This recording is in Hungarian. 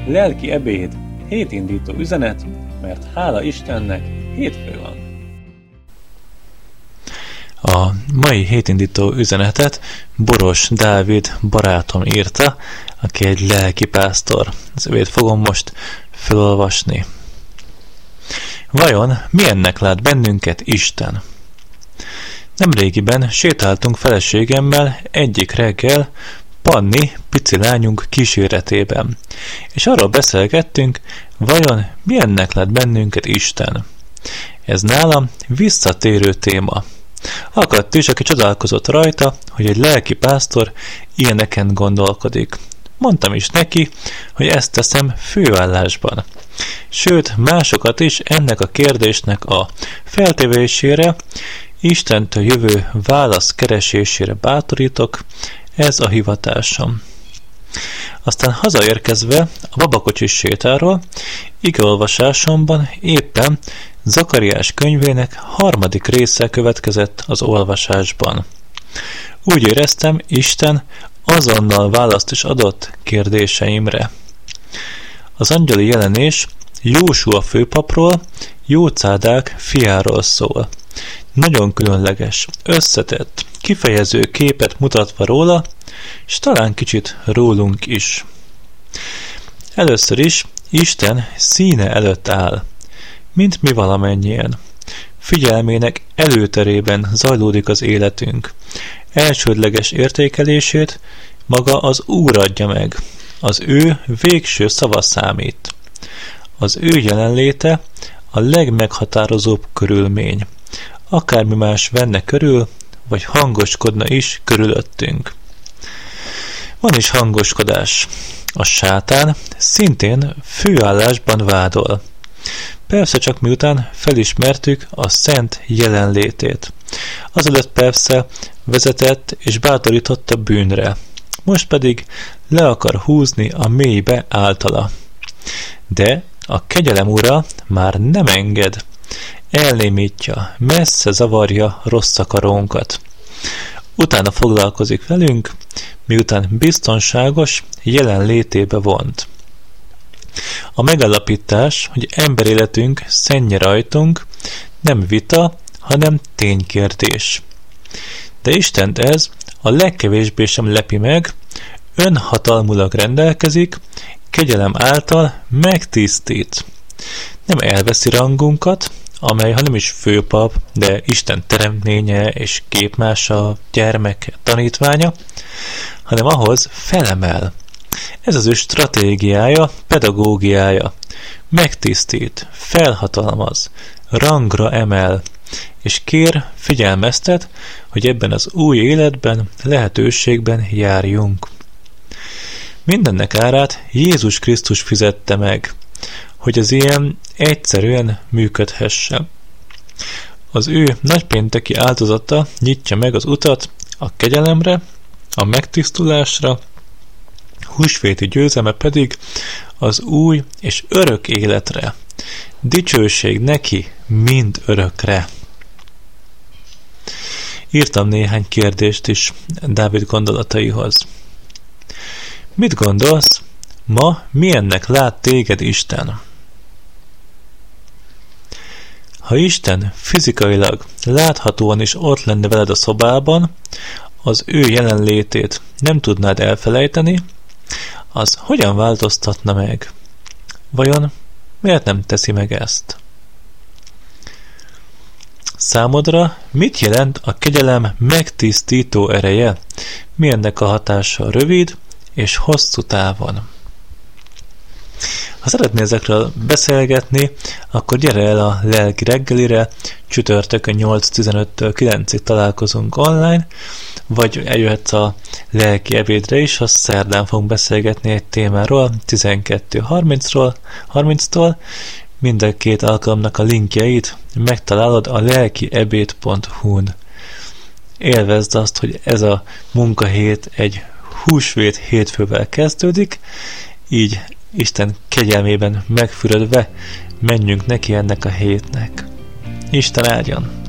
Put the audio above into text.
Lelki ebéd, hétindító üzenet, mert hála Istennek hétfő van. A mai hétindító üzenetet Boros Dávid barátom írta, aki egy lelkipásztor. Az övét fogom most felolvasni. Vajon milyennek lát bennünket Isten? Nemrégiben sétáltunk feleségemmel egyik reggel Panni pici lányunk kíséretében, és arról beszélgettünk, vajon milyennek lát bennünket Isten. Ez nálam visszatérő téma. Akadt is, aki csodálkozott rajta, hogy egy lelkipásztor ilyeneken gondolkodik. Mondtam is neki, hogy ezt teszem főállásban. Sőt, másokat is ennek a kérdésnek a feltevésére, Istentől jövő válasz keresésére bátorítok, ez a hivatásom. Aztán hazaérkezve a babakocsis sétáról, igeolvasásomban éppen Zakariás könyvének 3. része következett az olvasásban. Úgy éreztem, Isten azonnal választ is adott kérdéseimre. Az angyali jelenés Jósua főpapról, Jócádák fiáról szól. Nagyon különleges, összetett, kifejező képet mutatva róla, és talán kicsit rólunk is. Először is Isten színe előtt áll, mint mi valamennyien. Figyelmének előterében zajlódik az életünk. Elsődleges értékelését maga az Úr adja meg. Az ő végső szava számít. Az ő jelenléte a legmeghatározóbb körülmény. Akármi más venne körül, vagy hangoskodna is körülöttünk. Van is hangoskodás. A sátán szintén főállásban vádol. Persze csak miután felismertük a szent jelenlétét. Azelőtt persze vezetett és bátorított a bűnre. Most pedig le akar húzni a mélybe általa. De a kegyelem ura már nem enged. Elnémítja, messze zavarja rossz akarónkat. Utána foglalkozik velünk, miután biztonságos jelenlétébe vont. A megállapítás, hogy emberéletünk szennye rajtunk, nem vita, hanem ténykérdés. De Istent ez a legkevésbé sem lepi meg, önhatalmulag rendelkezik, kegyelem által megtisztít. Nem elveszi rangunkat, amely ha nem is főpap, de Isten teremtménye és képmása, gyermek, tanítványa, hanem ahhoz felemel. Ez az ő stratégiája, pedagógiája. Megtisztít, felhatalmaz, rangra emel, és kér, figyelmeztet, hogy ebben az új életben, lehetőségben járjunk. Mindennek árát Jézus Krisztus fizette meg, hogy az ilyen egyszerűen működhessen. Az ő nagypénteki áldozata nyitja meg az utat a kegyelemre, a megtisztulásra, húsvéti győzelme pedig az új és örök életre. Dicsőség neki mind örökre. Írtam néhány kérdést is Dávid gondolataihoz. Mit gondolsz? Ma milyennek lát téged Isten? Ha Isten fizikailag, láthatóan is ott lenne veled a szobában, az ő jelenlétét nem tudnád elfelejteni, az hogyan változtatna meg? Vajon miért nem teszi meg ezt? Számodra mit jelent a kegyelem megtisztító ereje? Mi ennek a hatása rövid és hosszú távon? Ha szeretnél ezekről beszélgetni, akkor gyere el a lelki reggelire, csütörtökön 8:15-től 9-ig találkozunk online, vagy eljöhetsz a lelki ebédre is, azt szerdán fogunk beszélgetni egy témáról, 12:30-tól. Mind a két alkalomnak a linkjeit megtalálod a lelkiebéd.hu-n. Élvezd azt, hogy ez a munkahét egy húsvét hétfővel kezdődik, így Isten kegyelmében megfürödve menjünk neki ennek a hétnek. Isten áldjon!